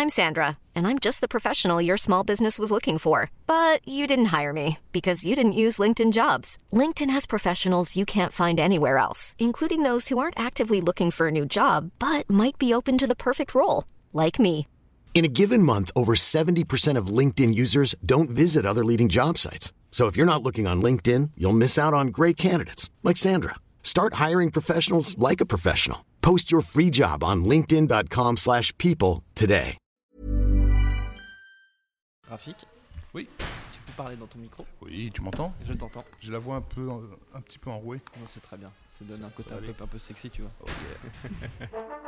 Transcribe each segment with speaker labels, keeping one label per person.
Speaker 1: I'm Sandra, and I'm just the professional your small business was looking for. But you didn't hire me because you didn't use LinkedIn Jobs. LinkedIn has professionals you can't find anywhere else, including those who aren't actively looking for a new job, but might be open to the perfect role, like me.
Speaker 2: In a given month, over 70% of LinkedIn users don't visit other leading job sites. So if you're not looking on LinkedIn, you'll miss out on great candidates like Sandra. Start hiring professionals like a professional. Post your free job on linkedin.com/people today.
Speaker 3: Rafik ?
Speaker 4: Oui.
Speaker 3: Tu peux parler dans ton micro ?
Speaker 4: Oui, tu m'entends ?
Speaker 3: Je t'entends.
Speaker 4: J'ai la voix un petit peu enrouée.
Speaker 3: Non, c'est très bien. Ça donne un côté un peu sexy, tu vois.
Speaker 4: Oh yeah.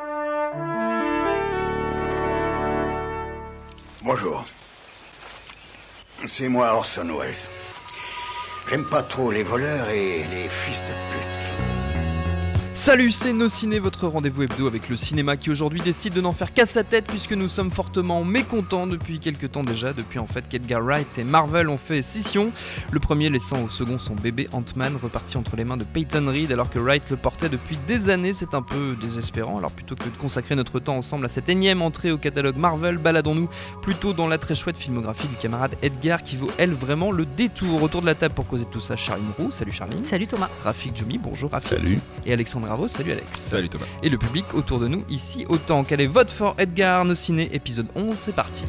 Speaker 5: Bonjour. C'est moi Orson Welles. J'aime pas trop les voleurs et les fils de pute.
Speaker 3: Salut, c'est Nos Ciné, votre rendez-vous hebdo avec le cinéma qui aujourd'hui décide de n'en faire qu'à sa tête puisque nous sommes fortement mécontents depuis quelques temps déjà, depuis en fait qu'Edgar Wright et Marvel ont fait scission, le premier laissant au second son bébé Ant-Man reparti entre les mains de Peyton Reed alors que Wright le portait depuis des années. C'est un peu désespérant, alors plutôt que de consacrer notre temps ensemble à cette énième entrée au catalogue Marvel, baladons-nous plutôt dans la très chouette filmographie du camarade Edgar qui vaut elle vraiment le détour. Autour de la table pour causer de tout ça, Charline Roux, salut Charline.
Speaker 6: Salut Thomas.
Speaker 3: Rafik Djoumi, bonjour Rafik.
Speaker 4: Salut.
Speaker 3: Et Alexandre Ravo, salut Alex.
Speaker 7: Salut Thomas.
Speaker 3: Et le public autour de nous ici autant. Quel est votre for Edgar ? Nos Ciné, épisode 11, c'est parti.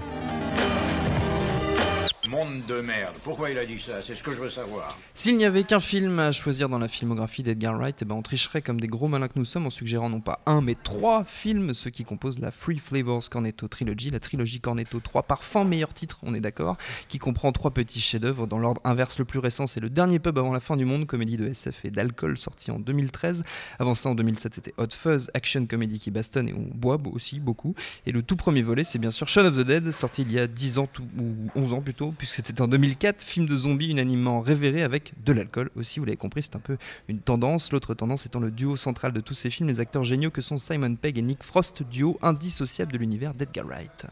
Speaker 5: Monde de merde. Pourquoi il a dit ça ? C'est ce que je veux savoir.
Speaker 3: S'il n'y avait qu'un film à choisir dans la filmographie d'Edgar Wright, on tricherait comme des gros malins que nous sommes en suggérant non pas un mais 3 films, ceux qui composent la Three Flavors Cornetto Trilogy, la trilogie Cornetto 3 parfums, meilleur titre, on est d'accord, qui comprend 3 petits chefs-d'œuvre. Dans l'ordre inverse, le plus récent, c'est Le Dernier Pub avant la fin du monde, comédie de SF et d'alcool sorti en 2013. Avant ça, en 2007, c'était Hot Fuzz, action comédie qui bastonne et on boit aussi beaucoup. Et le tout premier volet, c'est bien sûr Shaun of the Dead, sorti il y a 10 ans ou 11 ans plutôt, puisque c'était en 2004, film de zombies unanimement révéré avec de l'alcool aussi, vous l'avez compris, c'est un peu une tendance. L'autre tendance étant le duo central de tous ces films, les acteurs géniaux que sont Simon Pegg et Nick Frost, duo indissociable de l'univers d'Edgar Wright.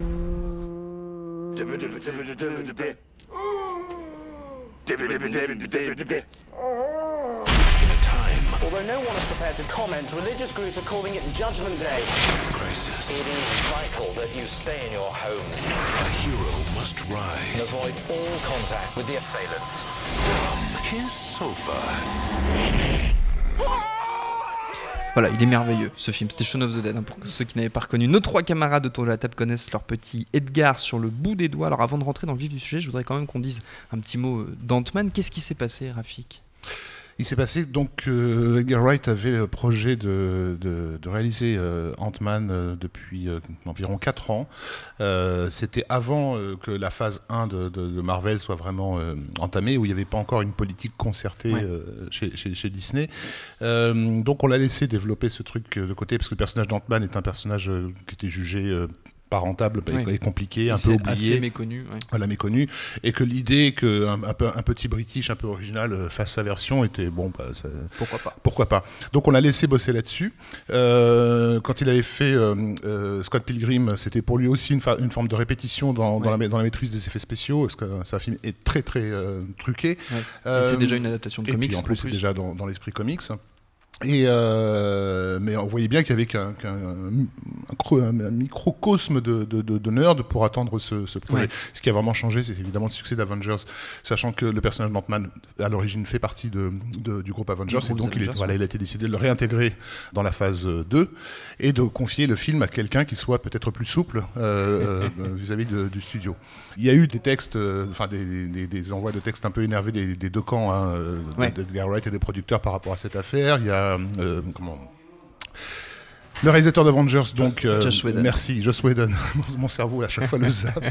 Speaker 8: Although no one is prepared to comment, religious groups are calling it Judgment Day.
Speaker 9: Crisis.
Speaker 8: It is vital that you stay in your homes.
Speaker 9: A hero must rise.
Speaker 8: And avoid all contact with the assailants.
Speaker 9: From his sofa.
Speaker 3: Voilà, il est merveilleux ce film, c'était Shaun of the Dead, pour ceux qui n'avaient pas reconnu. Nos 3 camarades autour de la table connaissent leur petit Edgar sur le bout des doigts. Alors avant de rentrer dans le vif du sujet, je voudrais quand même qu'on dise un petit mot d'Ant-Man. Qu'est-ce qui s'est passé, Rafik ?
Speaker 4: Il s'est passé donc Edgar Wright avait le projet de réaliser Ant-Man depuis environ 4 ans. C'était avant que la phase 1 de Marvel soit vraiment entamée, où il n'y avait pas encore une politique concertée chez Disney. Donc on l'a laissé développer ce truc de côté, parce que le personnage d'Ant-Man est un personnage qui était jugé pas rentable et compliqué, un peu oublié,
Speaker 3: assez méconnu,
Speaker 4: voilà, méconnu, et que l'idée qu'un petit British un peu original fasse sa version était bon, pourquoi pas. Donc on l'a laissé bosser là-dessus. Quand il avait fait Scott Pilgrim, c'était pour lui aussi une forme de répétition dans la maîtrise des effets spéciaux, parce que c'est un film est très très truqué.
Speaker 3: C'est déjà une adaptation de comics.
Speaker 4: Et puis en plus c'est déjà dans l'esprit comics. Mais on voyait bien qu'il y avait qu'un microcosme de nerd pour attendre ce projet. Ce qui a vraiment changé, c'est évidemment le succès d'Avengers, sachant que le personnage d'Ant-Man à l'origine fait partie du groupe Avengers, et donc il a été décidé de le réintégrer dans la phase 2 et de confier le film à quelqu'un qui soit peut-être plus souple vis-à-vis du studio. Il y a eu des textes, des envois de textes un peu énervés des deux camps, d'Edgar Wright et des producteurs par rapport à cette affaire. Il y a le réalisateur d'Avengers, donc
Speaker 3: Joss Whedon.
Speaker 4: Merci, Joss Whedon. Mon cerveau à chaque fois le zappe,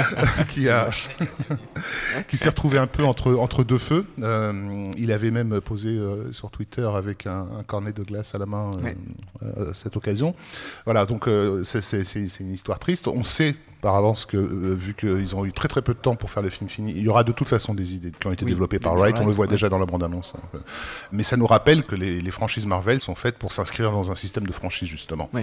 Speaker 4: qui s'est retrouvé un peu entre deux feux. Il avait même posé sur Twitter avec un cornet de glace à la main à cette occasion. Voilà, donc c'est une histoire triste. On sait par avance que vu qu'ils ont eu très très peu de temps pour faire le film fini, il y aura de toute façon des idées qui ont été développées par Wright. On le voit déjà dans la bande-annonce. Mais ça nous rappelle que les franchises Marvel sont faites pour s'inscrire dans un système de franchise, justement.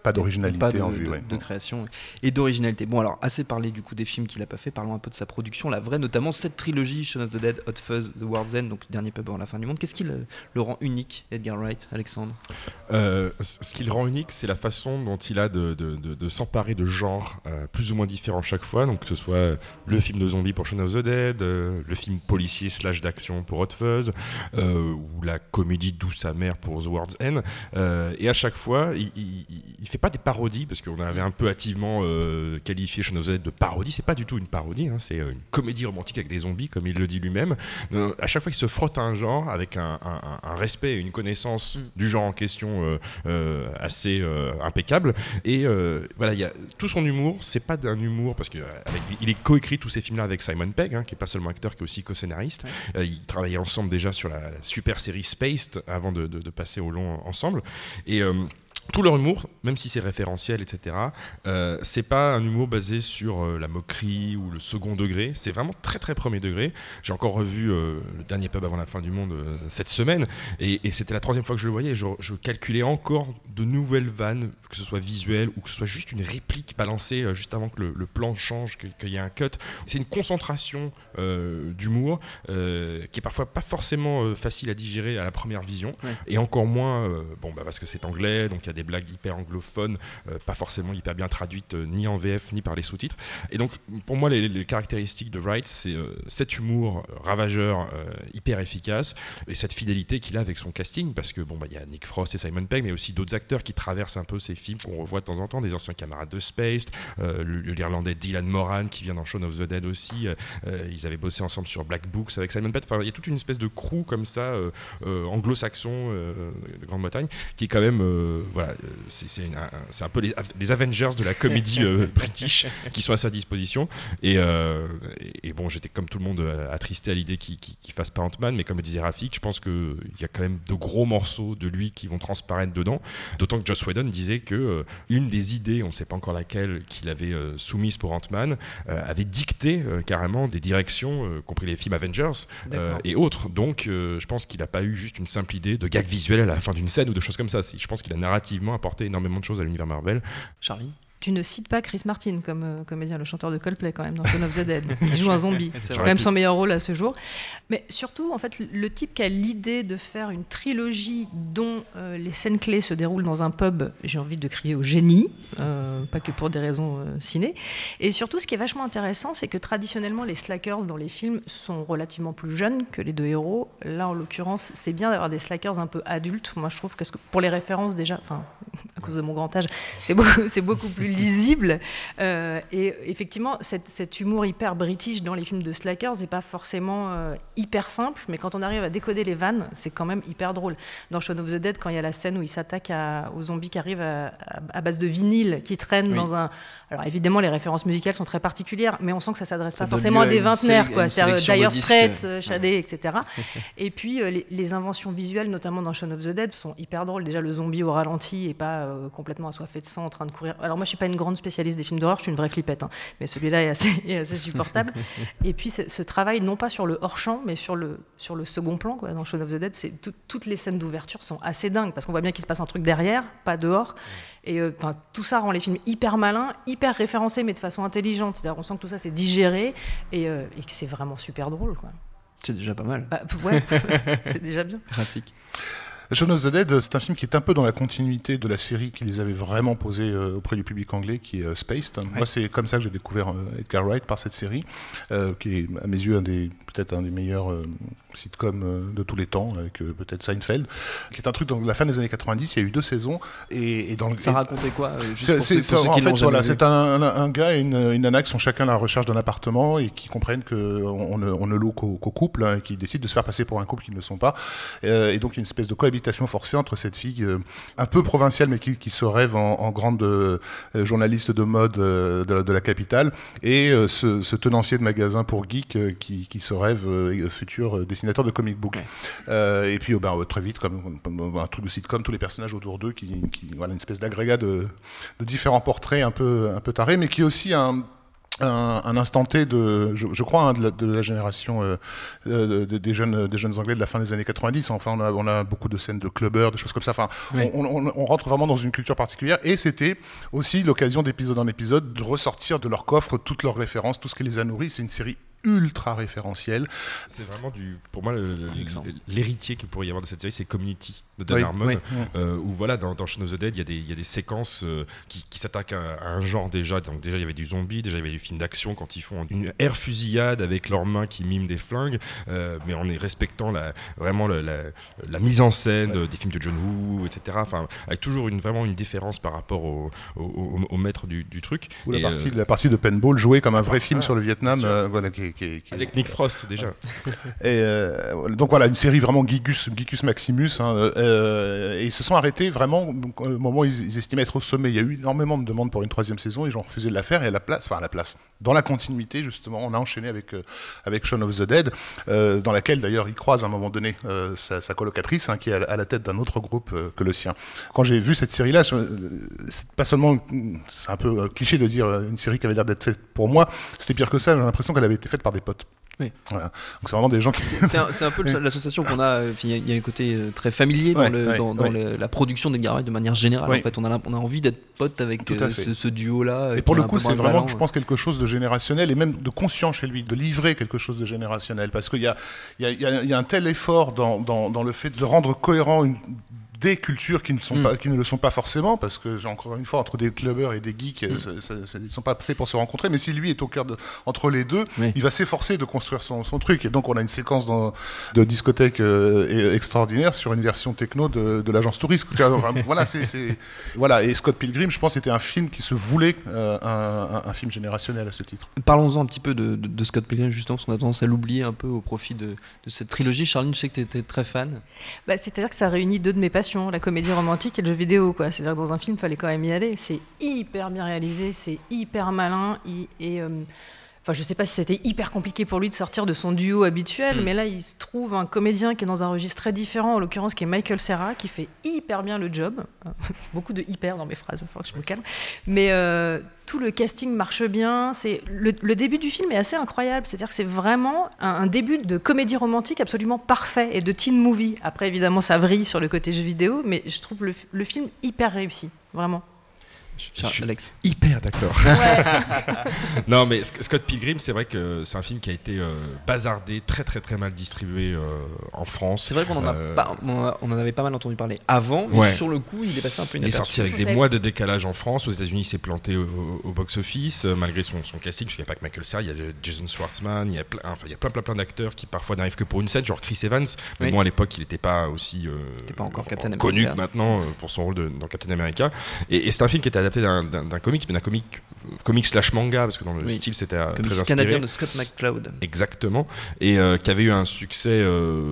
Speaker 4: Pas d'originalité en vue.
Speaker 3: De création et d'originalité. Bon, alors, assez parlé du coup des films qu'il n'a pas fait, parlons un peu de sa production, la vraie, notamment cette trilogie, Shaun of the Dead, Hot Fuzz, The World's End, donc le dernier pub avant la fin du monde. Qu'est-ce qui le rend unique, Edgar Wright, Alexandre ?
Speaker 6: Ce qui le rend unique, c'est la façon dont il a de s'emparer de genres plus ou moins différents chaque fois, donc que ce soit le film de zombies pour Shaun of the Dead, le film policier / d'action pour Hot Fuzz, ou la comédie douce amère pour The World's End, et à chaque fois il fait pas des parodies, parce qu'on avait un peu hâtivement qualifié Shaun of the Dead de parodie. C'est pas du tout une parodie, hein, c'est une comédie romantique avec des zombies, comme il le dit lui-même. À chaque fois il se frotte à un genre avec un respect et une connaissance du genre en question assez impeccable, et voilà, il y a tout son humour. C'est pas d'un humour parce que il est coécrit tous ces films là avec Simon Pegg, hein, qui est pas seulement acteur, qui est aussi co-scénariste. Ils travaillaient ensemble déjà sur la super série Spaced avant de passer au long ensemble, et tout leur humour, même si c'est référentiel, etc., c'est pas un humour basé sur la moquerie ou le second degré. C'est vraiment très très premier degré. J'ai encore revu le dernier pub avant la fin du monde cette semaine, et c'était la 3e fois que je le voyais. Je calculais encore de nouvelles vannes, que ce soit visuel ou que ce soit juste une réplique balancée juste avant que le plan change, qu'il y ait un cut. C'est une concentration d'humour qui est parfois pas forcément facile à digérer à la première vision, et encore moins parce que c'est anglais, donc il y a des blagues hyper anglophones, pas forcément hyper bien traduites ni en VF ni par les sous-titres. Et donc pour moi les caractéristiques de Wright, c'est cet humour ravageur hyper efficace, et cette fidélité qu'il a avec son casting, parce que il y a Nick Frost et Simon Pegg, mais aussi d'autres acteurs qui traversent un peu ces films qu'on revoit de temps en temps, des anciens camarades de Spaced, l'Irlandais Dylan Moran qui vient dans Shaun of the Dead aussi. Ils avaient bossé ensemble sur Black Books avec Simon Pegg. Enfin, il y a toute une espèce de crew comme ça, anglo-saxon de Grande-Bretagne, qui est quand même c'est un peu les Avengers de la comédie british qui sont à sa disposition, et bon, j'étais comme tout le monde attristé à l'idée qu'il fasse pas Ant-Man, mais comme le disait Rafik, je pense qu'il y a quand même de gros morceaux de lui qui vont transparaître dedans, d'autant que Joss Whedon disait que une des idées, on ne sait pas encore laquelle, qu'il avait soumise pour Ant-Man, avait dicté carrément des directions, compris les films Avengers et autres. Donc je pense qu'il n'a pas eu juste une simple idée de gag visuel à la fin d'une scène ou de choses comme ça. Je pense qu'il a narrativement apporté énormément de choses à l'univers Marvel.
Speaker 3: Charlie ?
Speaker 7: Tu ne cites pas Chris Martin comme comédien, le chanteur de Coldplay quand même dans Shaun of the Dead. Il joue un zombie. C'est quand même son meilleur rôle à ce jour. Mais surtout, en fait, le type qui a l'idée de faire une trilogie dont les scènes clés se déroulent dans un pub, j'ai envie de crier au génie, pas que pour des raisons ciné. Et surtout, ce qui est vachement intéressant, c'est que traditionnellement, les slackers dans les films sont relativement plus jeunes que les deux héros. Là, en l'occurrence, c'est bien d'avoir des slackers un peu adultes. Moi, je trouve que pour les références, déjà, à cause de mon grand âge, c'est beaucoup plus lisible, et effectivement cet humour hyper british dans les films de slackers n'est pas forcément hyper simple, mais quand on arrive à décoder les vannes, c'est quand même hyper drôle. Dans Shaun of the Dead, quand il y a la scène où il s'attaque aux zombies qui arrivent à base de vinyle qui traînent dans un... Alors évidemment les références musicales sont très particulières, mais on sent que ça s'adresse pas forcément à des vingtenaires, c'est-à-dire Dire Straits, Shadé, etc. Et puis les inventions visuelles, notamment dans Shaun of the Dead, sont hyper drôles. Déjà le zombie au ralenti et pas complètement assoiffé de sang en train de courir. Alors moi je suis pas une grande spécialiste des films d'horreur, je suis une vraie flippette, hein. Mais celui-là est assez supportable. Et puis ce travail, non pas sur le hors-champ, mais sur le second plan, quoi. Dans Shaun of the Dead, toutes les scènes d'ouverture sont assez dingues, parce qu'on voit bien qu'il se passe un truc derrière, pas dehors. Et tout ça rend les films hyper malins, hyper référencés, mais de façon intelligente. C'est-à-dire on sent que tout ça c'est digéré, et que c'est vraiment super drôle, quoi.
Speaker 3: C'est déjà pas mal.
Speaker 7: Ouais, c'est déjà bien.
Speaker 3: Graphique.
Speaker 4: Shaun of the Dead, c'est un film qui est un peu dans la continuité de la série qui les avait vraiment posés auprès du public anglais, qui est Spaced. Ouais. Moi, c'est comme ça que j'ai découvert Edgar Wright, par cette série, qui est à mes yeux peut-être un des meilleurs sitcoms de tous les temps, avec peut-être Seinfeld, qui est un truc dans la fin des années 90. Il y a eu 2 saisons. Et
Speaker 3: ça racontait quoi,
Speaker 4: c'est un gars et une nana qui sont chacun à la recherche d'un appartement et qui comprennent qu'on ne loue qu'au couple, hein, et qui décident de se faire passer pour un couple qu'ils ne sont pas. Et donc, il y a une espèce de cohabitation forcée entre cette fille un peu provinciale, mais qui se rêve en grande journaliste de mode de la capitale, et ce tenancier de magasin pour geeks qui se rêve futur dessinateur de comic book. Ouais. Et puis très vite, comme un truc de sitcom, tous les personnages autour d'eux qui voilà, une espèce d'agrégat de différents portraits un peu tarés, mais qui est aussi un instant T je crois, de la génération des jeunes Anglais de la fin des années 90. Enfin, on a beaucoup de scènes de clubbers, des choses comme ça. Enfin, oui. on rentre vraiment dans une culture particulière. Et c'était aussi l'occasion d'épisode en épisode de ressortir de leur coffre toutes leurs références, tout ce qui les a nourris. C'est une série ultra référentiel.
Speaker 6: C'est vraiment pour moi l'héritier qu'il pourrait y avoir de cette série, c'est Community de Dan Harmon, où voilà, dans Shaun of the Dead, il y a des séquences qui s'attaquent à un genre déjà. Donc déjà il y avait du zombie, déjà il y avait du film d'action quand ils font une air fusillade avec leurs mains qui miment des flingues, mais en respectant vraiment la mise en scène des films de John Woo, etc. Enfin, avec toujours vraiment une différence par rapport au maître du truc.
Speaker 4: Ou la partie de Paintball jouée comme un vrai film sur le Vietnam, voilà,
Speaker 6: avec Nick Frost déjà.
Speaker 4: Et donc voilà, une série vraiment Geekus Maximus, hein, et ils se sont arrêtés vraiment au moment où ils estimaient être au sommet. Il y a eu énormément de demandes pour une 3e saison, et ils ont refusé de la faire, et à la place, dans la continuité justement, on a enchaîné avec Shaun of the Dead, dans laquelle d'ailleurs il croise à un moment donné sa colocatrice, hein, qui est à la tête d'un autre groupe que le sien. Quand j'ai vu cette série-là, c'est pas seulement, c'est un peu cliché de dire une série qui avait l'air d'être faite pour moi, c'était pire que ça, j'ai l'impression qu'elle avait été faite par des potes.
Speaker 3: Oui.
Speaker 4: Voilà. Donc c'est vraiment des gens qui...
Speaker 3: C'est un peu l'association qu'on a, il y a un côté très familier dans la production d'Edgar Wright de manière générale. En fait, on a envie d'être potes avec ce duo-là.
Speaker 4: Et pour le coup, c'est vraiment, je pense, quelque chose de générationnel et même de conscient chez lui, de livrer quelque chose de générationnel. Parce qu'il y a un tel effort dans le fait de rendre cohérent des cultures qui ne le sont pas forcément, parce que encore une fois, entre des clubbers et des geeks, ils ne sont pas faits pour se rencontrer, mais si lui est au cœur entre les deux, il va s'efforcer de construire son truc. Et donc on a une séquence de discothèque extraordinaire sur une version techno de l'agence touriste. Voilà, et Scott Pilgrim, je pense, c'était un film qui se voulait un film générationnel à ce titre.
Speaker 3: Parlons-en un petit peu de Scott Pilgrim, justement, parce qu'on a tendance à l'oublier un peu au profit de cette trilogie. Charline, je sais que tu étais très fan.
Speaker 7: C'est-à-dire que ça réunit deux de mes passions, la comédie romantique et le jeu vidéo, quoi. C'est-à-dire que dans un film, il fallait quand même y aller. C'est hyper bien réalisé, c'est hyper malin Enfin, je sais pas si c'était hyper compliqué pour lui de sortir de son duo habituel, mais là, il se trouve un comédien qui est dans un registre très différent, en l'occurrence, qui est Michael Cera, qui fait hyper bien le job. Beaucoup de hyper dans mes phrases, il faut que je me calme. Mais tout le casting marche bien. Le début du film est assez incroyable. C'est-à-dire que c'est vraiment un début de comédie romantique absolument parfait et de teen movie. Après, évidemment, ça vrille sur le côté jeu vidéo, mais je trouve le film hyper réussi, vraiment.
Speaker 6: Je suis hyper d'accord. Ouais. Non, mais Scott Pilgrim, c'est vrai que c'est un film qui a été bazardé, très très très mal distribué en France.
Speaker 3: C'est vrai qu'on on en avait pas mal entendu parler avant, mais sur le coup, il est passé un peu inaperçu.
Speaker 6: Il est sorti avec des mois de décalage en France. Aux États-Unis, il s'est planté au box-office, malgré son casting, parce qu'il n'y a pas que Michael Cera, il y a Jason Schwartzman, il y a plein d'acteurs qui parfois n'arrivent que pour une scène, genre Chris Evans. Mais bon, à l'époque, il n'était pas aussi connu que maintenant pour son rôle dans Captain America. Et c'est un film qui était adapté d'un comic, mais d'un comic slash manga, parce que dans le style c'était très inspiré.
Speaker 3: Canadien de Scott McCloud.
Speaker 6: Exactement, et qui avait eu un succès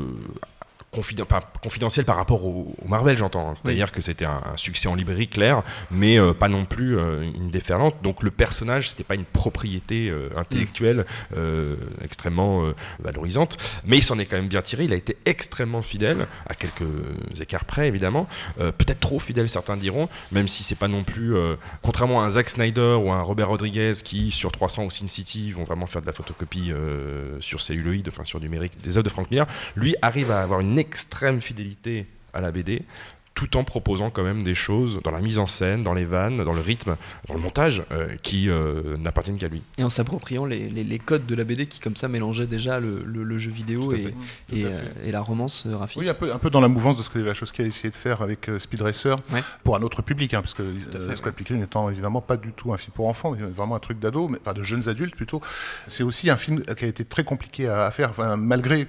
Speaker 6: confidentiel par rapport au Marvel, j'entends, hein. C'est-à-dire que c'était un succès en librairie clair, mais pas non plus une déferlante. Donc le personnage, c'était pas une propriété intellectuelle extrêmement valorisante, mais il s'en est quand même bien tiré. Il a été extrêmement fidèle, à quelques écarts près évidemment, peut-être trop fidèle, certains diront, même si c'est pas non plus contrairement à un Zack Snyder ou à un Robert Rodriguez qui sur 300 ou Sin City vont vraiment faire de la photocopie sur celluloïd, enfin sur numérique des œuvres de Frank Miller. Lui arrive à avoir une extrême fidélité à la BD, tout en proposant quand même des choses dans la mise en scène, dans les vannes, dans le rythme, dans le montage, qui n'appartiennent qu'à lui.
Speaker 3: Et en s'appropriant les codes de la BD qui, comme ça, mélangeaient déjà le jeu vidéo et la romance graphique.
Speaker 4: Oui, un peu dans la mouvance de ce que Wachowski a essayé de faire avec Speed Racer, pour un autre public, hein, parce que Scott Pilgrim n'étant évidemment pas du tout un film pour enfants, mais vraiment un truc d'ado, mais pas de jeunes adultes plutôt. C'est aussi un film qui a été très compliqué à faire, malgré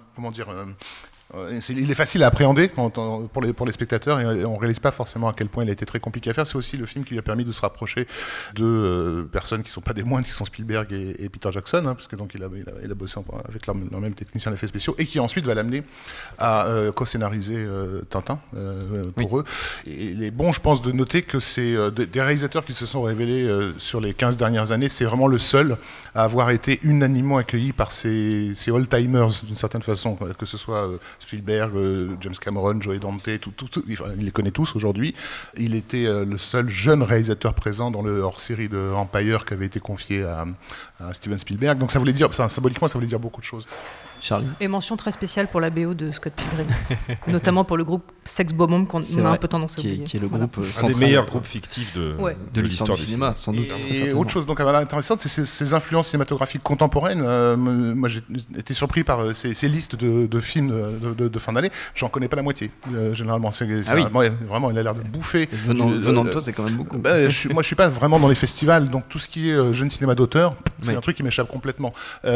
Speaker 4: il est facile à appréhender pour les spectateurs, et on ne réalise pas forcément à quel point il a été très compliqué à faire. C'est aussi le film qui lui a permis de se rapprocher de personnes qui ne sont pas des moindres, qui sont Spielberg et Peter Jackson, hein, parce que donc il a bossé avec leur même technicien d'effets spéciaux, et qui ensuite va l'amener à co-scénariser Tintin pour eux. Et il est bon, je pense, de noter que c'est des réalisateurs qui se sont révélés sur les 15 dernières années, c'est vraiment le seul à avoir été unanimement accueilli par ces old-timers, d'une certaine façon, que ce soit Spielberg, James Cameron, Joe Dante, il les connaît tous aujourd'hui. Il était le seul jeune réalisateur présent dans le hors-série de Empire qui avait été confié à Steven Spielberg. Donc ça voulait dire, symboliquement, ça voulait dire beaucoup de choses.
Speaker 3: Charlie.
Speaker 7: Et mention très spéciale pour la BO de Scott Pilgrim, notamment pour le groupe Sex Bob-Omb qu'on a un peu tendance à oublier.
Speaker 3: Qui est le groupe
Speaker 6: un des meilleurs groupes fictifs de l'histoire du cinéma,
Speaker 3: sans doute.
Speaker 4: Et autre chose donc intéressante, c'est ces influences cinématographiques contemporaines. Moi, j'ai été surpris par ces listes de films de fin d'année. J'en connais pas la moitié. Généralement, vraiment, il a l'air de bouffer.
Speaker 3: Venant de toi, c'est quand même beaucoup.
Speaker 4: Moi, je suis pas vraiment dans les festivals, donc tout ce qui est jeune cinéma d'auteur, c'est un truc qui m'échappe complètement.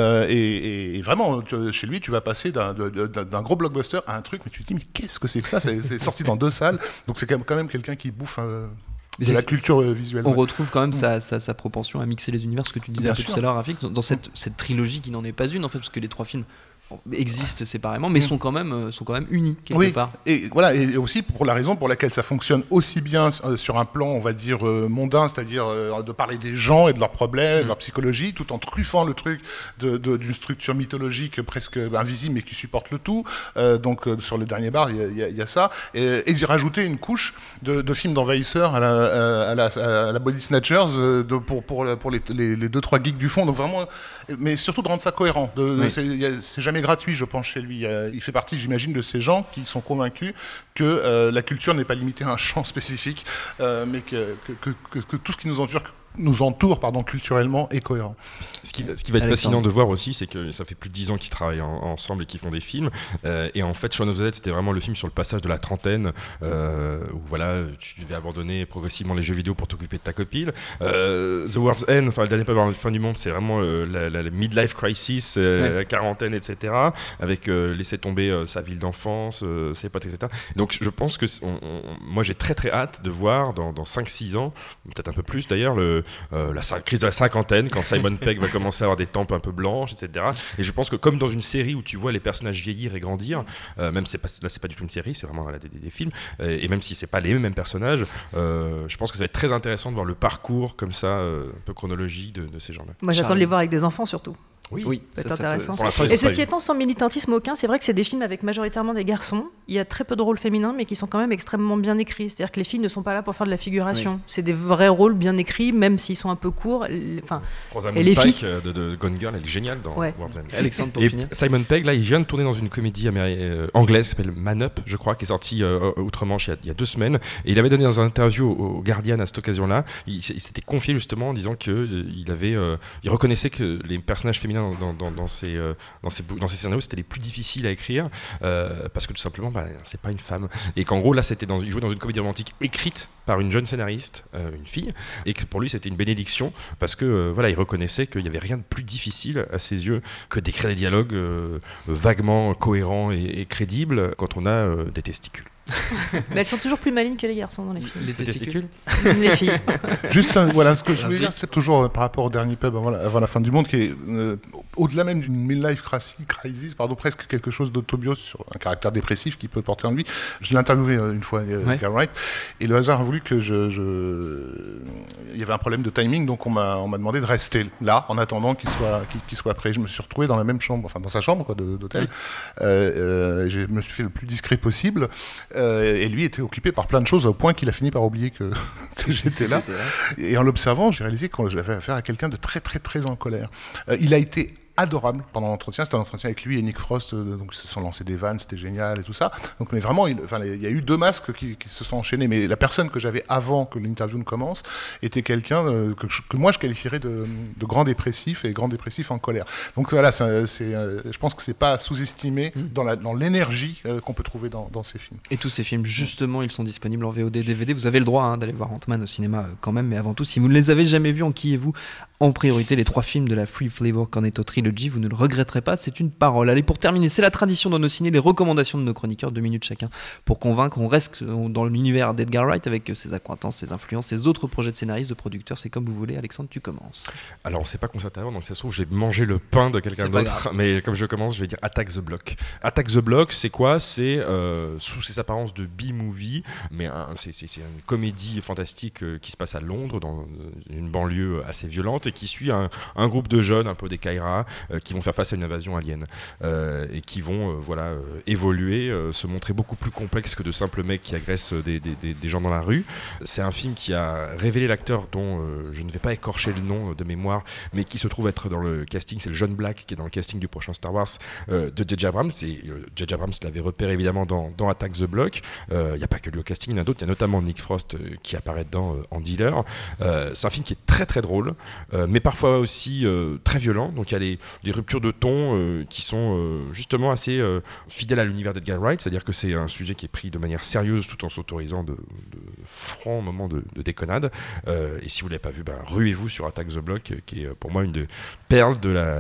Speaker 4: Et vraiment, chez lui, tu vas passer d'un gros blockbuster à un truc, mais tu te dis, mais qu'est-ce que c'est que ça? C'est sorti dans 2 salles, donc c'est quand même quelqu'un qui bouffe de la culture visuelle.
Speaker 3: On retrouve quand même sa propension à mixer les univers, ce que tu disais un peu tout à l'heure, Rafik, dans cette trilogie qui n'en est pas une, en fait, parce que les 3 films existent séparément, mais sont quand même unis quelque part.
Speaker 4: Et voilà, et aussi pour la raison pour laquelle ça fonctionne aussi bien sur un plan, on va dire mondain, c'est-à-dire de parler des gens et de leurs problèmes, de leur psychologie, tout en truffant le truc d'une structure mythologique presque invisible mais qui supporte le tout. Donc sur le dernier bar, il y a ça, et d'y rajouter une couche de films d'envahisseurs à la Body Snatchers pour les 2-3 geeks du fond. Donc vraiment, mais surtout de rendre ça cohérent. C'est jamais gratuit, je pense, chez lui. Il fait partie, j'imagine, de ces gens qui sont convaincus que la culture n'est pas limitée à un champ spécifique, mais que tout ce qui nous entoure culturellement est cohérent.
Speaker 6: Ce qui va être fascinant de voir aussi, c'est que ça fait plus de 10 ans qu'ils travaillent ensemble et qu'ils font des films. Et en fait, Shaun of the Dead, c'était vraiment le film sur le passage de la trentaine, où voilà, tu devais abandonner progressivement les jeux vidéo pour t'occuper de ta copine. The World's End, enfin le dernier pas la fin du monde, c'est vraiment la midlife crisis, la quarantaine, etc. Avec laisser tomber sa ville d'enfance, ses potes, etc. Donc je pense que moi j'ai très très hâte de voir dans 5-6 ans, peut-être un peu plus d'ailleurs, la crise de la cinquantaine, quand Simon Pegg va commencer à avoir des tempes un peu blanches, etc. Et je pense que comme dans une série où tu vois les personnages vieillir et grandir, même c'est pas du tout une série, c'est vraiment des films, et même si c'est pas les mêmes personnages, je pense que ça va être très intéressant de voir le parcours comme ça, un peu chronologie de ces gens-là.
Speaker 7: Moi j'attends de les voir avec des enfants surtout.
Speaker 3: Oui,
Speaker 7: c'est intéressant. Et ceci étant, sans militantisme aucun, c'est vrai que c'est des films avec majoritairement des garçons. Il y a très peu de rôles féminins, mais qui sont quand même extrêmement bien écrits. C'est-à-dire que les filles ne sont pas là pour faire de la figuration. Oui. C'est des vrais rôles bien écrits, même s'ils sont un peu courts.
Speaker 6: Et les filles de Gone Girl, elle est géniale dans World's End.
Speaker 3: Alexandre, pour finir.
Speaker 6: Simon Pegg, là, il vient de tourner dans une comédie anglaise qui s'appelle Man Up, je crois, qui est sortie outre-Manche il y a 2 semaines. Et il avait donné dans une interview au Guardian à cette occasion-là, il s'était confié justement en disant qu'il reconnaissait que les personnages féminins dans ces scénarios, c'était les plus difficiles à écrire parce que tout simplement, c'est pas une femme. Et qu'en gros, là, il jouait dans une comédie romantique écrite par une jeune scénariste, une fille, et que pour lui, c'était une bénédiction parce que il reconnaissait qu'il n'y avait rien de plus difficile à ses yeux que d'écrire des dialogues vaguement cohérents et crédibles quand on a des testicules.
Speaker 7: Mais elles sont toujours plus malignes que les garçons dans les films.
Speaker 6: Les testicules.
Speaker 7: Les filles.
Speaker 4: Juste, ce que je voulais dire, c'est toujours par rapport au dernier pub avant la fin du monde, qui est au-delà même d'une midlife crisis, presque quelque chose d'autobio sur un caractère dépressif qu'il peut porter en lui. Je l'ai interviewé une fois, Edgar Wright, et le hasard a voulu que il y avait un problème de timing, donc on m'a demandé de rester là en attendant qu'il soit prêt. Je me suis retrouvé dans la même chambre, dans sa chambre d'hôtel. Je me suis fait le plus discret possible. Et lui était occupé par plein de choses au point qu'il a fini par oublier que j'étais là. Et en l'observant, j'ai réalisé que j'avais affaire à quelqu'un de très très très en colère. Il a été adorable pendant l'entretien. C'était un entretien avec lui et Nick Frost, donc ils se sont lancés des vannes, c'était génial et tout ça. Donc, mais vraiment, il y a eu 2 masques qui se sont enchaînés. Mais la personne que j'avais avant que l'interview ne commence était quelqu'un que moi je qualifierais de grand dépressif et grand dépressif en colère. Donc voilà, je pense que c'est pas à sous-estimer dans l'énergie qu'on peut trouver dans ces films.
Speaker 3: Et tous ces films, justement, ils sont disponibles en VOD, DVD. Vous avez le droit d'aller voir Ant-Man au cinéma quand même, mais avant tout, si vous ne les avez jamais vus, enquillez-vous en priorité les 3 films de la Free Flavor Cornetto Trilogy, vous ne le regretterez pas, c'est une parole. Allez, pour terminer, c'est la tradition dans nos ciné, les recommandations de nos chroniqueurs, 2 minutes chacun pour convaincre. On reste dans l'univers d'Edgar Wright avec ses accointances, ses influences, ses autres projets de scénaristes, de producteurs, c'est comme vous voulez. Alexandre, tu commences. Alors, on ne s'est pas concerté avant, donc ça se trouve, j'ai mangé le pain de quelqu'un d'autre, mais comme je commence, je vais dire Attack the Block. Attack the Block, c'est quoi ? C'est sous ses apparences de B-movie, mais c'est une comédie fantastique qui se passe à Londres, dans une banlieue assez violente, et qui suit un groupe de jeunes, un peu des Kaira,
Speaker 6: qui vont faire face à une invasion alien et qui vont évoluer, se montrer beaucoup plus complexes que de simples mecs qui agressent des gens dans la rue. C'est un film qui a révélé l'acteur dont je ne vais pas écorcher le nom de mémoire, mais qui se trouve être dans le casting. C'est le jeune Black qui est dans le casting du prochain Star Wars de J.J. Abrams. J.J. Abrams l'avait repéré évidemment dans Attack the Block. Il n'y a pas que lui au casting, il y en a d'autres. Il y a notamment Nick Frost qui apparaît dedans en dealer. C'est un film qui est très très drôle, mais parfois aussi très violent. Donc il y a des ruptures de ton qui sont justement assez fidèles à l'univers d'Edgar Wright, c'est-à-dire que c'est un sujet qui est pris de manière sérieuse tout en s'autorisant de francs moments de déconnade. Et si vous ne l'avez pas vu, ruez-vous sur Attack the Block, qui est pour moi une des perles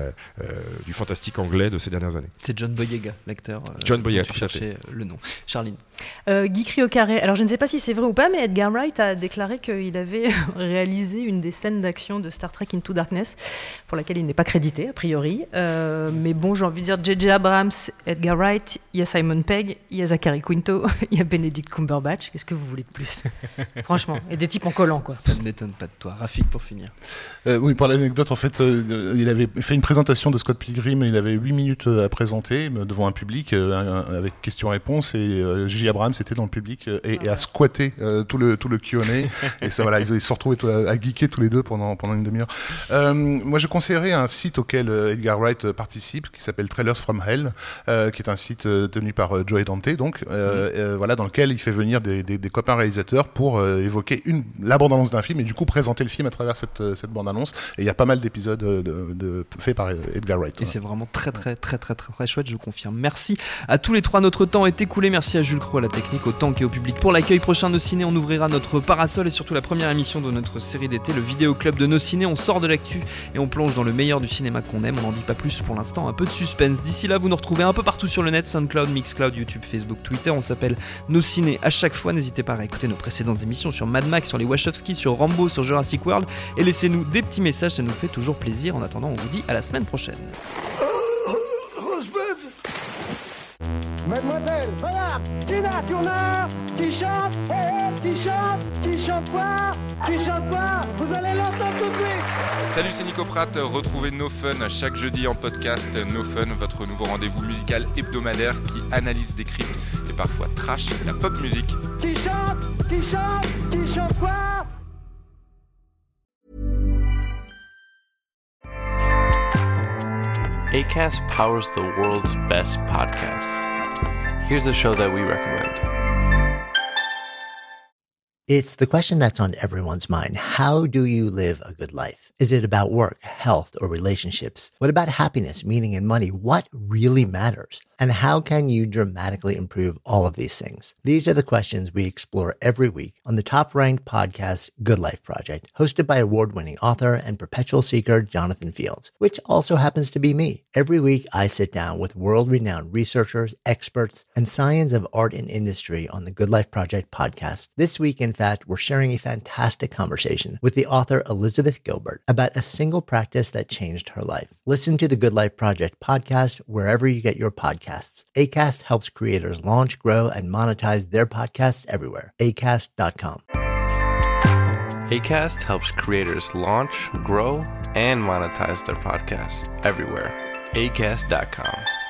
Speaker 6: du fantastique anglais de ces dernières années.
Speaker 3: C'est John Boyega, l'acteur.
Speaker 6: John Boyega,
Speaker 3: tu cherchais le nom. Charline.
Speaker 7: Guy au carré. Alors je ne sais pas si c'est vrai ou pas, mais Edgar Wright a déclaré qu'il avait réalisé une des scènes d'action de Star Trek Into Darkness, pour laquelle il n'est pas crédité a priori. Mais bon, j'ai envie de dire J.J. Abrams, Edgar Wright, il y a Simon Pegg, il y a Zachary Quinto, il y a Benedict Cumberbatch. Qu'est-ce que vous voulez de plus? Franchement, et des types en collant quoi.
Speaker 3: Ça ne m'étonne pas de toi. Rafik, pour finir.
Speaker 4: Oui, pour l'anecdote, en fait, il avait fait une présentation de Scott Pilgrim, il avait 8 minutes à présenter devant un public avec questions-réponses, et J.J. Abrams était dans le public et a squatté tout le Q&A. Et ça, voilà, ils se sont retrouvés à geeker tous les deux pendant une demi-heure. Moi, je conseillerais un site auquel Edgar Wright participe, qui s'appelle Trailers from Hell, qui est un site tenu par Joey Dante, donc, voilà, dans lequel il fait venir des copains réalisateurs pour évoquer la bande-annonce d'un film et du coup présenter le film à travers cette bande-annonce. Et il y a pas mal d'épisodes faits par Edgar Wright.
Speaker 3: Et c'est vraiment très chouette, je confirme. Merci à tous les trois, notre temps est écoulé. Merci à Jules Cros à la technique, au tank et au public pour l'accueil. Prochain Nos Ciné, on ouvrira notre parasol et surtout la première émission de notre série d'été, le Vidéo Club de Nos Ciné. On sort de l'actu et on plonge dans le meilleur du cinéma qu'on aime. On n'en dit pas plus pour l'instant, un peu de suspense. D'ici là, vous nous retrouvez un peu partout sur le net, SoundCloud, Mixcloud, YouTube, Facebook, Twitter. On s'appelle Nos Ciné à chaque fois. N'hésitez pas à écouter nos précédentes émissions sur Mad Max, sur les Wachowski, sur Rambo, sur Jurassic World, et laissez-nous des petits messages, ça nous fait toujours plaisir. En attendant, on vous dit à la semaine prochaine.
Speaker 10: Mademoiselle, madame, Tina Turner, qui chante, qui chante pas, vous allez l'entendre tout de suite.
Speaker 11: Salut, c'est Nico Pratt, retrouvez No Fun chaque jeudi en podcast. No Fun, votre nouveau rendez-vous musical hebdomadaire qui analyse, décrypte et parfois trash la pop musique.
Speaker 10: Qui chante quoi?
Speaker 12: Acast powers the world's best podcasts. Here's a show that we recommend.
Speaker 13: It's the question that's on everyone's mind. How do you live a good life? Is it about work, health, or relationships? What about happiness, meaning, and money? What really matters? And how can you dramatically improve all of these things? These are the questions we explore every week on the top-ranked podcast, Good Life Project, hosted by award-winning author and perpetual seeker Jonathan Fields, which also happens to be me. Every week, I sit down with world-renowned researchers, experts, and science of art and industry on the Good Life Project podcast. This week, in fact, we're sharing a fantastic conversation with the author Elizabeth Gilbert about a single practice that changed her life. Listen to the Good Life Project podcast wherever you get your podcasts. Acast helps creators launch, grow, and monetize their podcasts everywhere. Acast.com.
Speaker 12: Acast helps creators launch, grow, and monetize their podcasts everywhere. Acast.com.